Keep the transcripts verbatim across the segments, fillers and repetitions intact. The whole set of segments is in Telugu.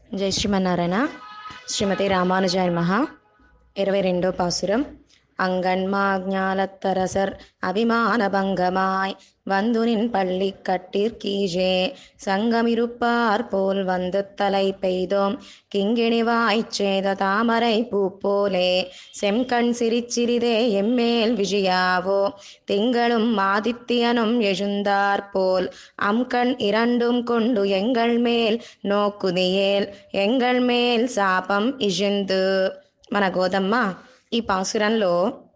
జై శ్రీమన్నారాయణ. శ్రీమతి రామానుజాయ నమః. ఇరవై రెండో పాసురం. அங்கன்மாஞாலத்தரசர் அபிமானபங்கமாய் வந்துனின் பள்ளி கட்டிற்கீழே சங்கமிருப்பார் போல் வந்து தலை பெய்தோம் கிங்கிணிவாய்ச் சேத தாமரை பூ போலே செம்கண் சிரிச்சிறிதே எம்மேல் விஜயாவோ திங்களும் ஆதித்யனும் எழுந்தார் போல் அம்கண் இரண்டும் கொண்டு எங்கள் மேல் நோக்குதியேல் எங்கள் மேல் శాపం ఇజిందు. మన గోదమ్మ ఈ పాసురంలో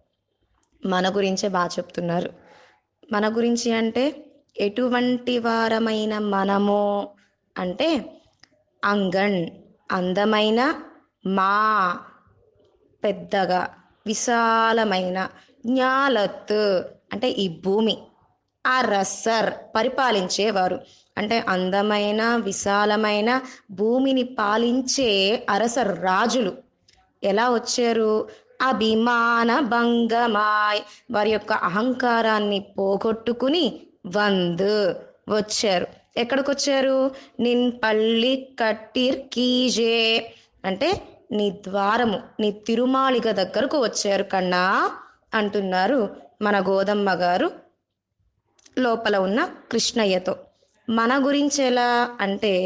మన గురించే బాగా చెప్తున్నారు. మన గురించి అంటే ఎటువంటి వారమైన మనము అంటే అంగన్ అందమైన, మా పెద్దగా విశాలమైన, జ్ఞాలత్ అంటే ఈ భూమి, ఆ రస్సర్ పరిపాలించేవారు అంటే అందమైన విశాలమైన భూమిని పాలించే అరసర్ రాజులు ఎలా వచ్చారు? అభిమాన భంగమాయ్ వారి యొక్క అహంకారాన్ని పోగొట్టుకుని వందు వచ్చారు. ఎక్కడికి వచ్చారు? నిన్ పల్లి కట్టిర్ కీజే అంటే నీ ద్వారము, నీ తిరుమాళిక దగ్గరకు వచ్చారు కన్నా అంటున్నారు మన గోదమ్మ గారు లోపల ఉన్న కృష్ణయ్యతో. మన గురించి ఎలా అంటే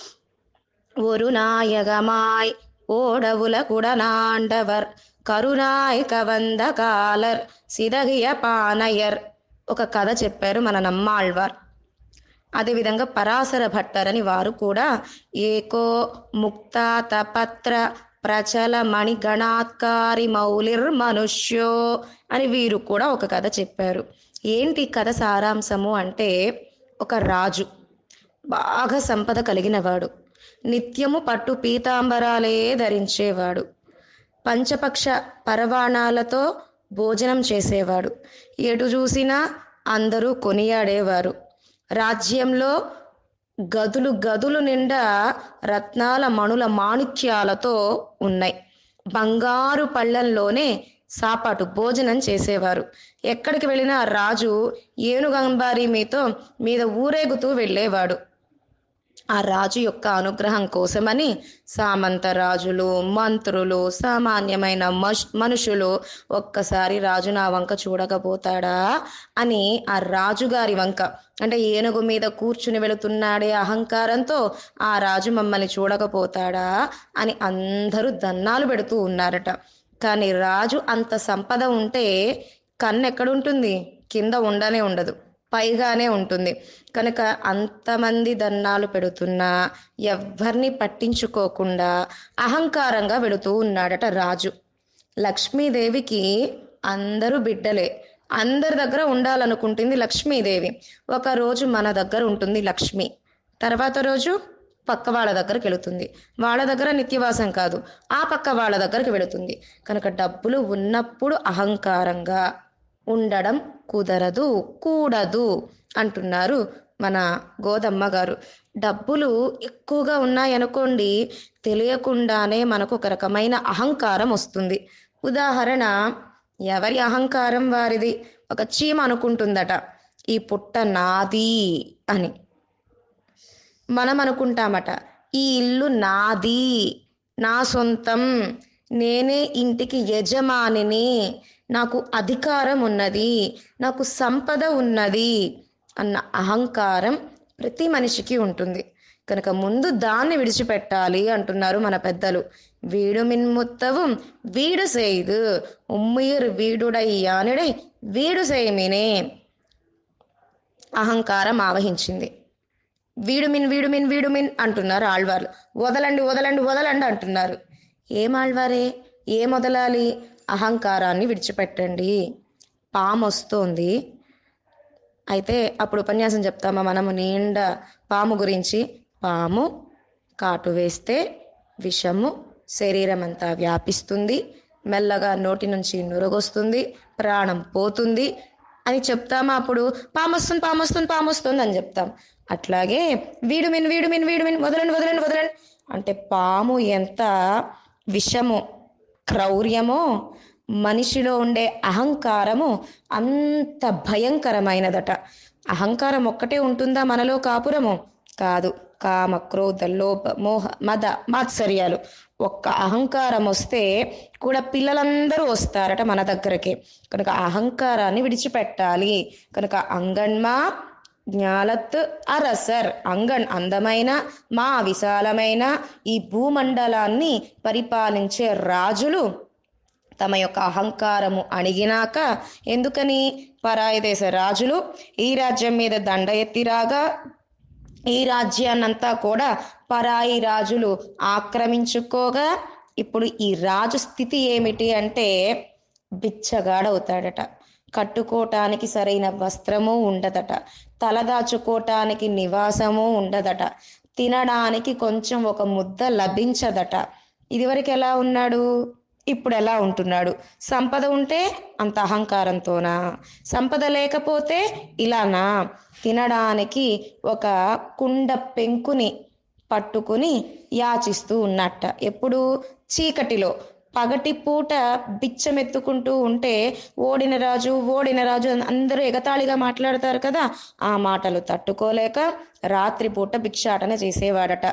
ஒரு நாயகமாய் ஓடவுல குடநாண்டவர் కరుణాయ్ కవంద కాలర్ సిదగియ పానయర్ ఒక కథ చెప్పారు మన నమ్మాళ్వార్. అదేవిధంగా పరాశర భట్టర్ అని వారు కూడా ఏకో ముక్తాత పత్ర ప్రచల మణిగణాత్కారి మౌలిర్ మనుష్యో అని వీరు కూడా ఒక కథ చెప్పారు. ఏంటి కథ సారాంశము అంటే, ఒక రాజు బాగా సంపద కలిగినవాడు, నిత్యము పట్టు పీతాంబరాలే ధరించేవాడు, పంచపక్ష పరవాణాలతో భోజనం చేసేవాడు, ఎటు చూసినా అందరూ కొనియాడేవారు. రాజ్యంలో గదులు గదులు నిండా రత్నాల మణుల మాణిక్యాలతో ఉన్నాయి. బంగారు పళ్ళంలోనే సాపాటు భోజనం చేసేవారు. ఎక్కడికి వెళ్ళినా రాజు ఏనుగంబారి మీతో మీద ఊరేగుతూ వెళ్ళేవాడు. ఆ రాజు యొక్క అనుగ్రహం కోసమని సామంత రాజులు, మంత్రులు, సామాన్యమైన మనుషులు ఒక్కసారి రాజు నా వంక చూడకపోతాడా అని ఆ రాజుగారి వంక అంటే ఏనుగు మీద కూర్చుని వెళుతున్నాడే అహంకారంతో ఆ రాజు మమ్మల్ని చూడకపోతాడా అని అందరూ దన్నాలు పెడుతూ ఉన్నారట. కానీ రాజు అంత సంపద ఉంటే కన్ను ఎక్కడుంటుంది? కింద ఉండనే ఉండదు, పైగానే ఉంటుంది. కనుక అంతమంది దన్నాలు పెడుతున్నా ఎవ్వరిని పట్టించుకోకుండా అహంకారంగా వెళుతూ ఉన్నాడట రాజు. లక్ష్మీదేవికి అందరూ బిడ్డలే, అందరి దగ్గర ఉండాలనుకుంటుంది లక్ష్మీదేవి. ఒక రోజు మన దగ్గర ఉంటుంది లక్ష్మి, తర్వాత రోజు పక్క వాళ్ళ దగ్గరికి వెళుతుంది. వాళ్ళ దగ్గర నిత్యవాసం కాదు, ఆ పక్క వాళ్ళ దగ్గరికి వెళుతుంది. కనుక డబ్బులు ఉన్నప్పుడు అహంకారంగా ఉండడం కుదరదు, కూడదు అంటున్నారు మన గోదమ్మ గారు. డబ్బులు ఎక్కువగా ఉన్నాయనుకోండి, తెలియకుండానే మనకు ఒక రకమైన అహంకారం వస్తుంది. ఉదాహరణ, ఎవరి అహంకారం వారిది. ఒక చీమ అనుకుంటుందట ఈ పుట్ట నాది అని. మనం అనుకుంటామట ఈ ఇల్లు నాది, నా సొంతం, నేనే ఇంటికి యజమానిని, నాకు అధికారం ఉన్నది, నాకు సంపద ఉన్నది అన్న అహంకారం ప్రతి మనిషికి ఉంటుంది. కనుక ముందు దాన్ని విడిచిపెట్టాలి అంటున్నారు మన పెద్దలు. వీడు మిన్ముత్తவும் వీడు செய்து ఉమ్మియర్ వీడుడై యానిడై వీడు செய்మినే. అహంకారం ఆవహించింది. వీడు మిన్ వీడు మిన్ వీడు మిన్ అంటున్నారు ఆళ్వార్లు. వదలండి వదలండి వదలండి అంటున్నారు. ఏం ఆళ్వారే, ఏం వదలాలి? అహంకారాన్ని విడిచిపెట్టండి. పాము వస్తోంది, అయితే అప్పుడు ఉపన్యాసం చెప్తామా మనము నిండా పాము గురించి. పాము కాటు వేస్తే విషము శరీరం అంతా వ్యాపిస్తుంది, మెల్లగా నోటి నుంచి నురగొస్తుంది, ప్రాణం పోతుంది అని చెప్తామా? అప్పుడు పాము వస్తుంది పాము వస్తుంది పాము వస్తుంది అని చెప్తాం. అట్లాగే వీడు మిన్ వీడు మిన్ వీడు మిన్ వదలండి వదలండి వదలండి అంటే పాము ఎంత విషము, క్రౌర్యమో, మనిషిలో ఉండే అహంకారము అంత భయంకరమైనదట. అహంకారం ఒక్కటే ఉంటుందా మనలో కాపురము? కాదు. కామ క్రోధ లోభ మోహ మద మాత్సర్యాలు. ఒక్క అహంకారం వస్తే కూడా పిల్లలందరూ వస్తారట మన దగ్గరికి. కనుక అహంకారాన్ని విడిచిపెట్టాలి. కనుక అంగన్మా జ్ఞాలత్ అరసర్, అంగన్ అందమైన, మా విశాలమైన ఈ భూమండలాన్ని పరిపాలించే రాజులు తమ యొక్క అహంకారము అణిగినాక, ఎందుకని పరాయి దేశ రాజులు ఈ రాజ్యం మీద దండ ఎత్తిరాగా ఈ రాజ్యాన్నంతా కూడా పరాయి రాజులు ఆక్రమించుకోగా, ఇప్పుడు ఈ రాజు స్థితి ఏమిటి అంటే బిచ్చగాడవుతాడట. కట్టుకోవటానికి సరైన వస్త్రము ఉండదట, తలదాచుకోవటానికి నివాసము ఉండదట, తినడానికి కొంచెం ఒక ముద్ద లభించదట. ఇదివరకు ఎలా ఉన్నాడు, ఇప్పుడు ఎలా ఉంటున్నాడు? సంపద ఉంటే అంత అహంకారంతోనా? సంపద లేకపోతే ఇలానా? తినడానికి ఒక కుండ పెంకుని పట్టుకుని యాచిస్తూ ఉన్నట్ట. ఎప్పుడు? చీకటిలో. పగటి పూట బిచ్చమెత్తుకుంటూ ఉంటే ఓడిన రాజు ఓడిన రాజు అందరూ ఎగతాళిగా మాట్లాడతారు కదా, ఆ మాటలు తట్టుకోలేక రాత్రిపూట భిక్షాటన చేసేవాడట.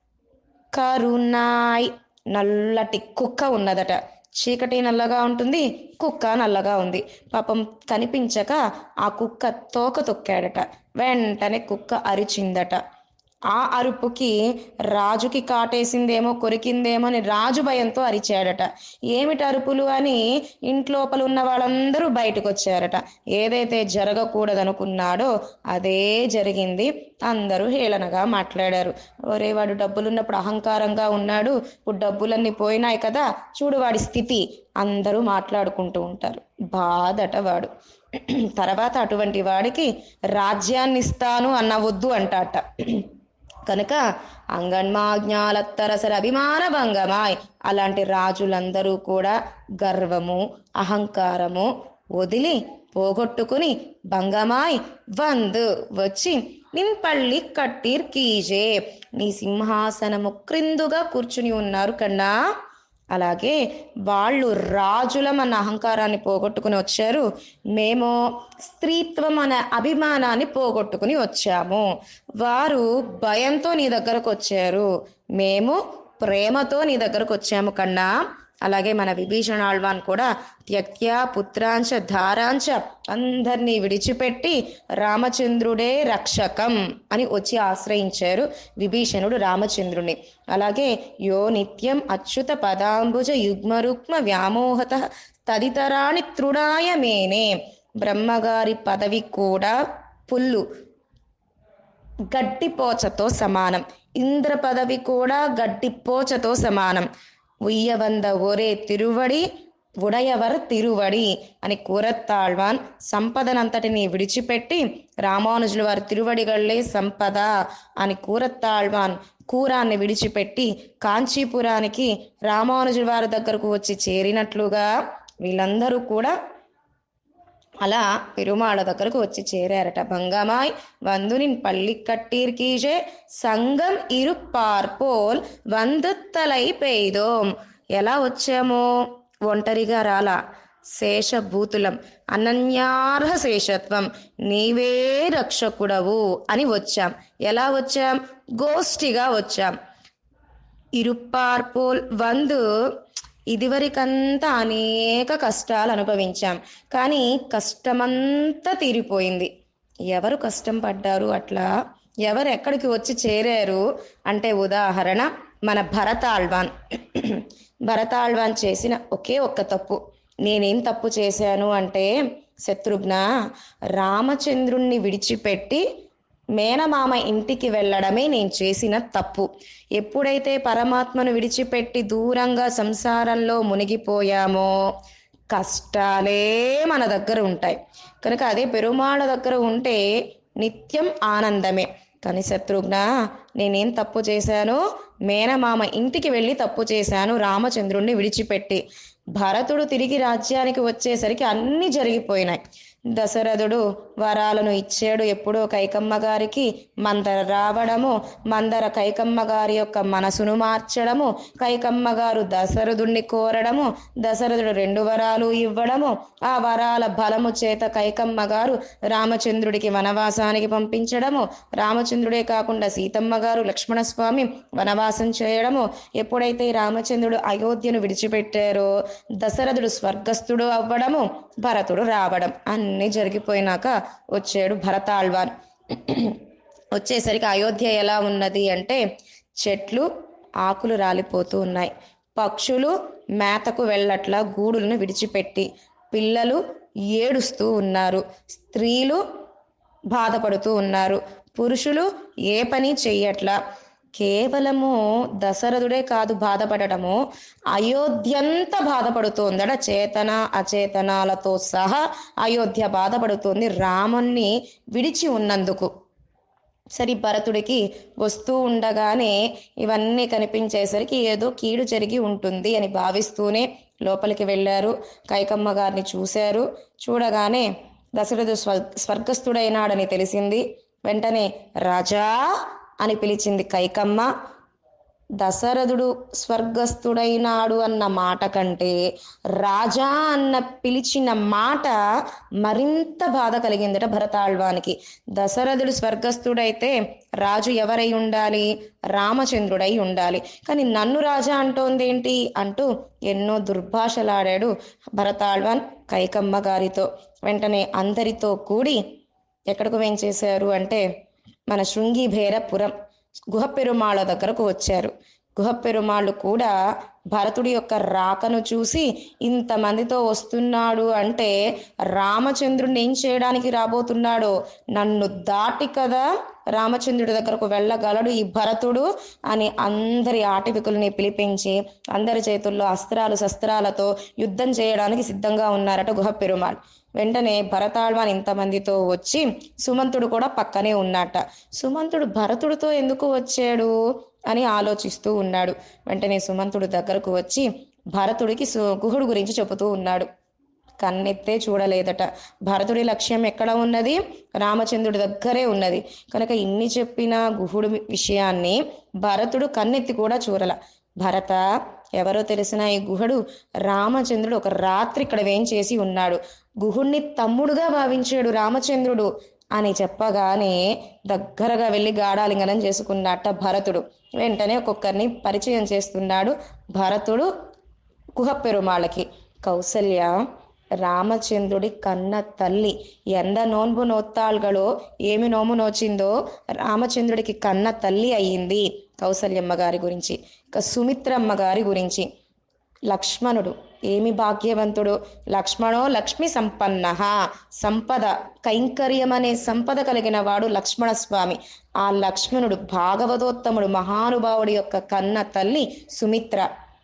కరుణాయ్, నల్లటి కుక్క ఉన్నదట. చీకటి నల్లగా ఉంటుంది, కుక్క నల్లగా ఉంది. పాపం కనిపించక ఆ కుక్క తోక తొక్కాడట. వెంటనే కుక్క అరిచిందట. ఆ అరుపుకి రాజుకి కాటేసిందేమో, కొరికిందేమో అని రాజు భయంతో అరిచాడట. ఏమిటి అరుపులు అని ఇంట్లోపల ఉన్న వాళ్ళందరూ బయటకు వచ్చారట. ఏదైతే జరగకూడదనుకున్నాడో అదే జరిగింది. అందరూ హేళనగా మాట్లాడారు. ఒరే, వాడు డబ్బులున్నప్పుడు అహంకారంగా ఉన్నాడు, ఇప్పుడు డబ్బులన్నీ పోయినాయి కదా, చూడు వాడి స్థితి, అందరూ మాట్లాడుకుంటూ ఉంటారు. బాధట వాడు. తర్వాత అటువంటి వాడికి రాజ్యాన్ని ఇస్తాను అన్న వద్దు అంటాట. కనుక అంగన్మాజ్ఞాలత్తరసర అభిమాన భంగమాయ్, అలాంటి రాజులందరూ కూడా గర్వము అహంకారము వదిలి పోగొట్టుకుని భంగమాయ్ వందు వచ్చి నింపల్లి కట్టీర్ కీజే, నీ సింహాసనము క్రిందుగా కూర్చుని ఉన్నారు కన్నా. అలాగే వాళ్ళు రాజులం అన్న అహంకారాన్ని పోగొట్టుకుని వచ్చారు, మేము స్త్రీత్వం అనే అభిమానాన్ని పోగొట్టుకుని వచ్చాము. వారు భయంతో నీ దగ్గరకు వచ్చారు, మేము ప్రేమతో నీ దగ్గరకు వచ్చాము కన్నా. అలాగే మన విభీషణ ఆళ్వాన్ కూడా త్యక్త్యా పుత్రాంచ ధారాంచ, అందరినీ విడిచిపెట్టి రామచంద్రుడే రక్షకం అని వచ్చి ఆశ్రయించారు విభీషణుడు రామచంద్రుని. అలాగే యో నిత్యం అచ్యుత పదాంబుజ యుగ్మరుక్మ వ్యామోహత తదితరాణి తృణాయ మేనే, బ్రహ్మగారి పదవి కూడా పుల్లు గడ్డిపోచతో సమానం, ఇంద్ర పదవి కూడా గడ్డిపోచతో సమానం. ఉయ్యవంద ఒరే తిరువడి ఉడయవర్ తిరువడి అని కూరత్తాళ్వాన్ సంపదనంతటిని విడిచిపెట్టి రామానుజుల వారి తిరువడిగళ్లే సంపద అని కూరత్తాళ్వాన్ కూరాన్ని విడిచిపెట్టి కాంచీపురానికి రామానుజుల వారి దగ్గరకు వచ్చి చేరినట్లుగా వీళ్ళందరూ కూడా అలా పెరుమాళ దగ్గరకు వచ్చి చేరారట. భంగమాయ్ వందునిన్ పల్లి కట్టీర్ కీజే సంగం ఇరు పార్పోల్ వందుత్తలై పెయ్దోం. ఎలా వచ్చామో, ఒంటరిగా రాలా, శేషభూతులం, అనన్యార్హ శేషత్వం, నీవే రక్షకుడవు అని వచ్చాం. ఎలా వచ్చాం? గోష్ఠిగా వచ్చాం. ఇరుప్పార్పోల్ వందు, ఇదివరకంతా అనేక కష్టాలు అనుభవించాం, కానీ కష్టమంతా తీరిపోయింది. ఎవరు కష్టం పడ్డారు అట్లా? ఎవరు ఎక్కడికి వచ్చి చేరారు అంటే ఉదాహరణ మన భరతాళ్వాన్. భరతాళ్వాన్ చేసిన ఒకే ఒక్క తప్పు. నేనేం తప్పు చేశాను అంటే, శత్రుఘ్న, రామచంద్రుణ్ణి విడిచిపెట్టి మేనమామ ఇంటికి వెళ్ళడమే నేను చేసిన తప్పు. ఎప్పుడైతే పరమాత్మను విడిచిపెట్టి దూరంగా సంసారంలో మునిగిపోయామో కష్టాలే మన దగ్గర ఉంటాయి. కనుక అదే పెరుమాళ దగ్గర ఉంటే నిత్యం ఆనందమే. కానీ శత్రుఘ్న, నేనేం తప్పు చేశాను? మేనమామ ఇంటికి వెళ్ళి తప్పు చేశాను, రామచంద్రుణ్ణి విడిచిపెట్టి. భరతుడు తిరిగి రాజ్యానికి వచ్చేసరికి అన్నీ జరిగిపోయినాయి. దశరథుడు వరాలను ఇచ్చాడు ఎప్పుడో కైకమ్మ గారికి. మందర రావడము, మందర కైకమ్మ గారి యొక్క మనసును మార్చడము, కైకమ్మ గారు దశరథుడిని కోరడము, దశరథుడు రెండు వరాలు ఇవ్వడము, ఆ వరాల బలము చేత కైకమ్మ గారు రామచంద్రుడికి వనవాసానికి పంపించడము, రామచంద్రుడే కాకుండా సీతమ్మ గారు లక్ష్మణస్వామి వనవాసం చేయడము. ఎప్పుడైతే రామచంద్రుడు అయోధ్యను విడిచిపెట్టారో దశరథుడు స్వర్గస్థుడు అవ్వడము, భరతుడు రావడం అన్నీ జరిగిపోయినాక వచ్చాడు భరతాళ్వాన్. వచ్చేసరికి అయోధ్య ఎలా ఉన్నది అంటే చెట్లు ఆకులు రాలిపోతూ ఉన్నాయి, పక్షులు మేతకు వెళ్ళట్లా గూడులను విడిచిపెట్టి, పిల్లలు ఏడుస్తూ ఉన్నారు, స్త్రీలు బాధపడుతూ ఉన్నారు, పురుషులు ఏ పని చెయ్యట్లా. కేవలము దశరథుడే కాదు బాధపడటము, అయోధ్యంతా బాధపడుతోందట, చేతన అచేతనాలతో సహా అయోధ్య బాధపడుతోంది రాముణ్ణి విడిచి ఉన్నందుకు. సరి భరతుడికి వస్తూ ఉండగానే ఇవన్నీ కనిపించేసరికి ఏదో కీడు జరిగి ఉంటుంది అని భావిస్తూనే లోపలికి వెళ్ళారు. కైకమ్మ గారిని చూశారు. చూడగానే దశరథుడు స్వ స్వర్గస్థుడైనాడని తెలిసింది. వెంటనే రాజా అని పిలిచింది కైకమ్మ. దశరథుడు స్వర్గస్థుడైనాడు అన్న మాట కంటే రాజా అన్న పిలిచిన మాట మరింత బాధ కలిగిందట భరతాళ్వానికి. దశరథుడు స్వర్గస్థుడైతే రాజు ఎవరై ఉండాలి? రామచంద్రుడై ఉండాలి. కానీ నన్ను రాజా అంటోందేంటి అంటూ ఎన్నో దుర్భాషలాడాడు భరతాళ్వాన్ కైకమ్మ గారితో. వెంటనే అందరితో కూడి ఎక్కడికి వేంచేశారు అంటే మన శృంగిభేరపురం గుహపెరుమాళ్ళ దగ్గరకు వచ్చారు. గుహపెరుమాళ్ళు కూడా భరతుడి యొక్క రాకను చూసి ఇంతమందితో వస్తున్నాడు అంటే రామచంద్రుడిని ఏం చేయడానికి రాబోతున్నాడో, నన్ను దాటి కదా రామచంద్రుడి దగ్గరకు వెళ్ళగలడు ఈ భరతుడు అని అందరి ఆటవికుల్ని పిలిపించి అందరి చేతుల్లో అస్త్రాలు శస్త్రాలతో యుద్ధం చేయడానికి సిద్ధంగా ఉన్నారట గుహపెరుమాళ్. వెంటనే భరతాళ్వాన్ ఇంతమందితో వచ్చి సుమంతుడు కూడా పక్కనే ఉన్నట్ట. సుమంతుడు భరతుడితో ఎందుకు వచ్చాడు అని ఆలోచిస్తూ ఉన్నాడు. వెంటనే సుమంతుడు దగ్గరకు వచ్చి భరతుడికి గుహుడు గురించి చెబుతూ ఉన్నాడు. కన్నెత్తే చూడలేదట. భరతుడి లక్ష్యం ఎక్కడ ఉన్నది? రామచంద్రుడి దగ్గరే ఉన్నది. కనుక ఇన్ని చెప్పిన గుహుడు విషయాన్ని భరతుడు కన్నెత్తి కూడా చూడల. భరత, ఎవరో తెలిసిన ఈ గుహుడు రామచంద్రుడు ఒక రాత్రి ఇక్కడ వేంచేసి ఉన్నాడు, గుహుడిని తమ్ముడుగా భావించాడు రామచంద్రుడు అని చెప్పగానే దగ్గరగా వెళ్ళి గాఢాలింగనం చేసుకున్నట్ట భరతుడు. వెంటనే ఒక్కొక్కరిని పరిచయం చేస్తున్నాడు భరతుడు గుహపెరుమాళ్ళకి. కౌసల్య రామచంద్రుడి కన్న తల్లి, ఎంద నోన్బు నోత్తాళ్గలో ఏమి నోము నోచిందో రామచంద్రుడికి కన్న తల్లి అయ్యింది కౌసల్యమ్మ గారి గురించి. ఇక సుమిత్రమ్మ గారి గురించి, లక్ష్మణుడు ఏమి భాగ్యవంతుడు, లక్ష్మణో లక్ష్మి సంపన్న, సంపద కైంకర్యం అనే సంపద కలిగిన వాడు లక్ష్మణస్వామి. ఆ లక్ష్మణుడు భాగవతోత్తముడు మహానుభావుడి యొక్క కన్న తల్లి సుమిత్ర.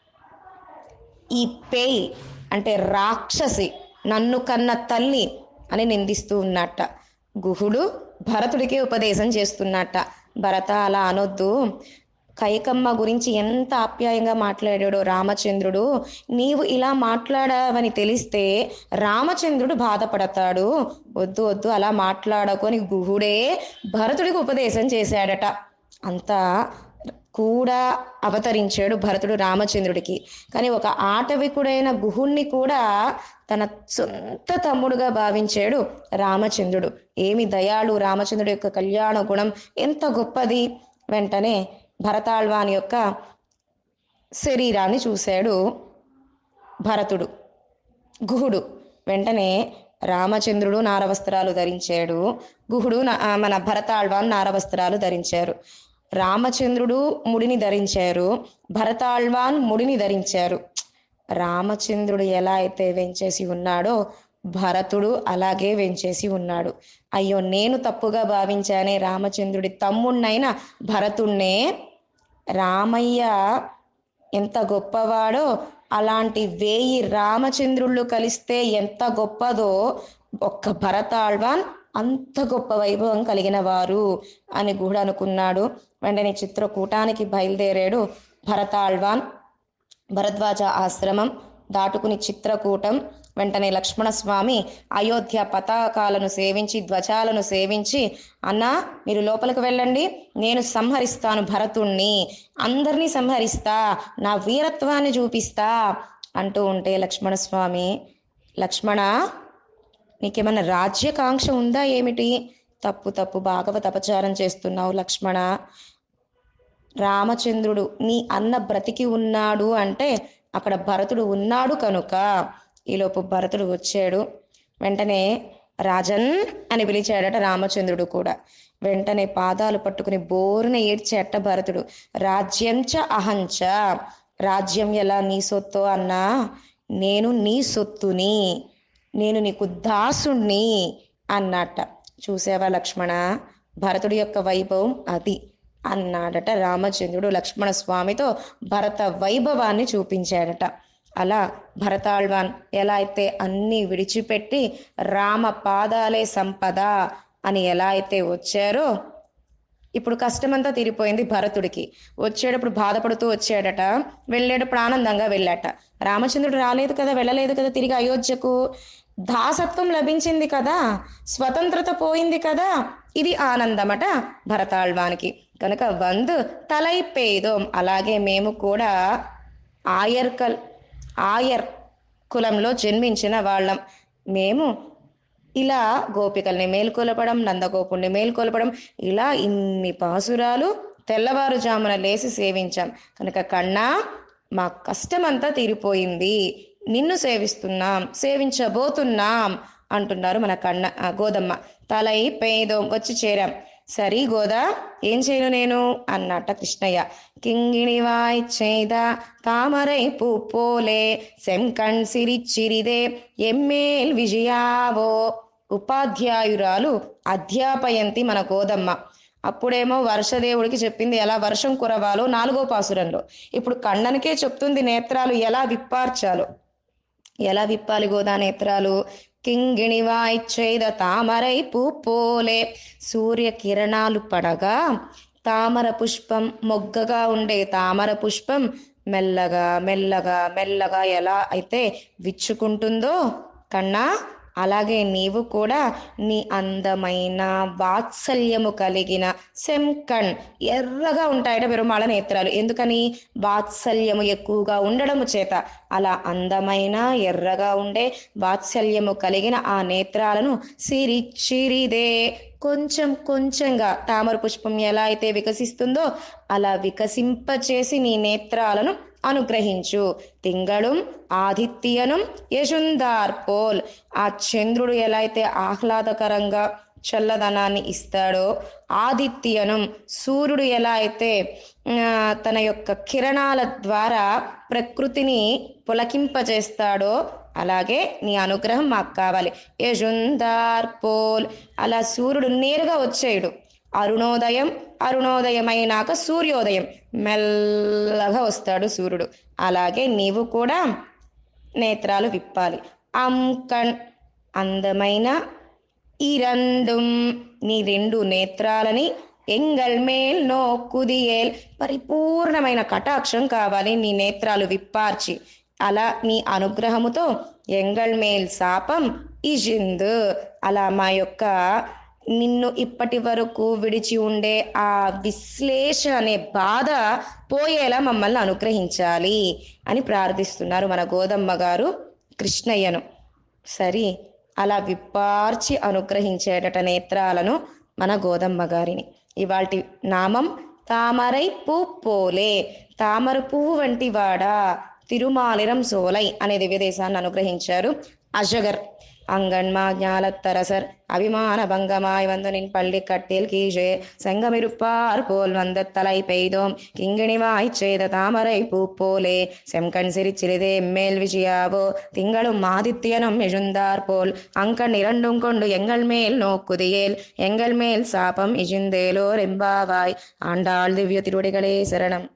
ఈ పేయి అంటే రాక్షసి నన్ను కన్న తల్లి అని నిందిస్తూ ఉన్నట్ట. గుహుడు భరతుడికి ఉపదేశం చేస్తున్నట్ట. భరత, అలా అనొద్దు, కైకమ్మ గురించి ఎంత ఆప్యాయంగా మాట్లాడాడో రామచంద్రుడు, నీవు ఇలా మాట్లాడావని తెలిస్తే రామచంద్రుడు బాధపడతాడు, వద్దు వద్దు అలా మాట్లాడకొని గుహుడే భరతుడికి ఉపదేశం చేశాడట. అంతా కూడా అవతరించాడు భరతుడు రామచంద్రుడికి. కానీ ఒక ఆటవికుడైన గుహుణ్ణి కూడా తన సొంత తమ్ముడుగా భావించాడు రామచంద్రుడు. ఏమి దయాళు రామచంద్రుడి యొక్క కళ్యాణ గుణం ఎంత గొప్పది. వెంటనే భరతాళ్వాన్ యొక్క శరీరాన్ని చూశాడు భరతుడు గుహుడు. వెంటనే రామచంద్రుడు నారవస్త్రాలు ధరించాడు, గుహుడు మన భరతాళ్వాన్ నారవస్త్రాలు ధరించారు. రామచంద్రుడు ముడిని ధరించారు, భరతాళ్వాన్ ముడిని ధరించారు. రామచంద్రుడు ఎలా అయితే వెంచేసి ఉన్నాడో భరతుడు అలాగే వెంచేసి ఉన్నాడు. అయ్యో, నేను తప్పుగా భావించానే రామచంద్రుడి తమ్ముణ్ణైన భరతుణ్ణే. రామయ్య ఎంత గొప్పవాడో అలాంటి వేయి రామచంద్రుళ్ళు కలిస్తే ఎంత గొప్పదో ఒక్క భరతాళ్వాన్ అంత గొప్ప వైభవం కలిగిన వారు అని కూడా అనుకున్నాడు. వెంటనే చిత్రకూటానికి బయలుదేరాడు భరతాళ్వాన్. భరద్వాజ ఆశ్రమం దాటుకుని చిత్రకూటం వెంటనే లక్ష్మణస్వామి అయోధ్య పతాకాలను సేవించి ధ్వజాలను సేవించి, అన్నా మీరు లోపలికి వెళ్ళండి, నేను సంహరిస్తాను భరతుణ్ణి, అందరినీ సంహరిస్తా, నా వీరత్వాన్ని చూపిస్తా అంటూ ఉంటే లక్ష్మణస్వామి, లక్ష్మణ నీకేమన్నా రాజ్యకాంక్ష ఉందా ఏమిటి? తప్పు తప్పు భాగవత అపచారం చేస్తున్నావు లక్ష్మణ. రామచంద్రుడు నీ అన్న బ్రతికి ఉన్నాడు అంటే అక్కడ భరతుడు ఉన్నాడు కనుక. ఈలోపు భరతుడు వచ్చాడు. వెంటనే రాజన్ అని పిలిచాడట రామచంద్రుడు కూడా. వెంటనే పాదాలు పట్టుకుని బోరున ఏడ్చేట భరతుడు. రాజ్యంచ అహంచ, రాజ్యం ఎలా నీ సొత్తు అన్నా, నేను నీ సొత్తుని, నేను నీకు దాసుణ్ణి అన్నట్ట. చూసావా లక్ష్మణ, భరతుడి యొక్క వైభవం అది అన్నాడట రామచంద్రుడు. లక్ష్మణ స్వామితో భరత వైభవాన్ని చూపించాడట. అలా భరతాళ్వాన్ ఎలా అయితే అన్నీ విడిచిపెట్టి రామ పాదాలే సంపద అని ఎలా అయితే వచ్చారో, ఇప్పుడు కష్టమంతా తీరిపోయింది భరతుడికి. వచ్చేటప్పుడు బాధపడుతూ వచ్చాడట, వెళ్ళేటప్పుడు ఆనందంగా వెళ్ళాట. రామచంద్రుడు రాలేదు కదా, వెళ్ళలేదు కదా తిరిగి అయోధ్యకు, దాసత్వం లభించింది కదా, స్వతంత్రత పోయింది కదా, ఇది ఆనందమట భరతాళ్వానికి. కనుక వందు తలై పేదోం, అలాగే మేము కూడా ఆయర్కల్ ఆయర్ కులంలో జన్మించిన వాళ్ళం. మేము ఇలా గోపికల్ని మేల్కొలపడం, నందగోపుణ్ణి మేల్కొలపడం, ఇలా ఇన్ని పాసురాలు తెల్లవారుజామున లేసి సేవించాం కనుక కన్నా మా కష్టమంతా తీరిపోయింది, నిన్ను సేవిస్తున్నాం, సేవించబోతున్నాం అంటున్నారు మన కన్న గోదమ్మ. తలై పేదోం, వచ్చి చేరాం. సరి గోదా, ఏం చేయను నేను అన్నట్ట కృష్ణయ్య. కింగిణివాయ్ చేద తామరై పూపోలే సెంకణ్ సిరిచిరిదే ఎమ్మేల్ విజయావో. ఉపాధ్యాయురాలు అధ్యాపయంతి మన గోదమ్మ. అప్పుడేమో వర్షదేవుడికి చెప్పింది ఎలా వర్షం కురవాలో నాలుగో పాసురంలో, ఇప్పుడు కണ്ണనికే చెప్తుంది నేత్రాలు ఎలా విప్పార్చాలో. ఎలా విప్పాలి గోదా నేత్రాలు? కింగిణివాయ్ చేద తామరై పూపోలే, సూర్య కిరణాలు పడగా తామర పుష్పం, మొగ్గగా ఉండే తామర పుష్పం మెల్లగా మెల్లగా మెల్లగా ఎలా అయితే విచ్చుకుంటుందో కన్నా, అలాగే నీవు కూడా నీ అందమైన వాత్సల్యము కలిగిన సెంకణ్, ఎర్రగా ఉంటాయట పెరుమాళ నేత్రాలు. ఎందుకని? వాత్సల్యము ఎక్కువగా ఉండడము చేత. అలా అందమైన ఎర్రగా ఉండే వాత్సల్యము కలిగిన ఆ నేత్రాలను సిరిచిరిదే, కొంచెం కొంచెంగా తామర పుష్పం ఎలా అయితే వికసిస్తుందో అలా వికసింపచేసి నీ నేత్రాలను అనుగ్రహించు. తింగళం ఆదిత్యనం యశుందార్పోల్, ఆ చంద్రుడు ఎలా అయితే ఆహ్లాదకరంగా చల్లదనాన్ని ఇస్తాడో, ఆదిత్యనం సూర్యుడు ఎలా అయితే తన యొక్క కిరణాల ద్వారా ప్రకృతిని పులకింపచేస్తాడో అలాగే నీ అనుగ్రహం మాకు కావాలి. యశుందార్పోల్, అలా సూర్యుడు నేరుగా వచ్చేయుడు. అరుణోదయం, అరుణోదయమైనాక సూర్యోదయం, మెల్లగా వస్తాడు సూర్యుడు. అలాగే నీవు కూడా నేత్రాలు విప్పాలి. అంకణ్, అందమైన ఇరండుం, నీ రెండు నేత్రాలని ఎంగల్ మేల్ నోక్కుదియేల్, పరిపూర్ణమైన కటాక్షం కావాలి నీ నేత్రాలు విప్పార్చి. అలా నీ అనుగ్రహముతో ఎంగల్ మేల్ శాపం ఇజిందు, అలా మా యొక్క నిన్ను ఇప్పటి వరకు విడిచి ఉండే ఆ విశ్లేష అనే బాధ పోయేలా మమ్మల్ని అనుగ్రహించాలి అని ప్రార్థిస్తున్నారు మన గోదమ్మ గారు కృష్ణయ్యను. సరి అలా విప్పార్చి అనుగ్రహించేటట నేత్రాలను మన గోదమ్మ గారిని. ఇవాల్టి నామం తామరై పూపోలే, తామర పువ్వు వంటి వాడా తిరుమాలిరం సోలై అనే దివ్యదేశాన్ని అనుగ్రహించారు అజగర్. அங்கன்மா ஞாலத்தரசர் அபிமான பங்கமாய் வந்து நின் பள்ளி கட்டில் கீழே செங்கமிருப்பார் போல் வந்த தலை பெய்தோம் கிங்கிணிவாய் செய்த தாமரை பூ போலே செம்கண் சிரிச்சிறிதே மேல் விஜயாவோ திங்களும் ஆதித்யனும் எழுந்தார் போல் அங்கண் இரண்டும் கொண்டு எங்கள் மேல் நோக்குதியேல் எங்கள் மேல் சாபம் இஜிந்தேலோ ரெம்பாவாய். ஆண்டாள் திவ்ய திருவடிகளே சரணம்.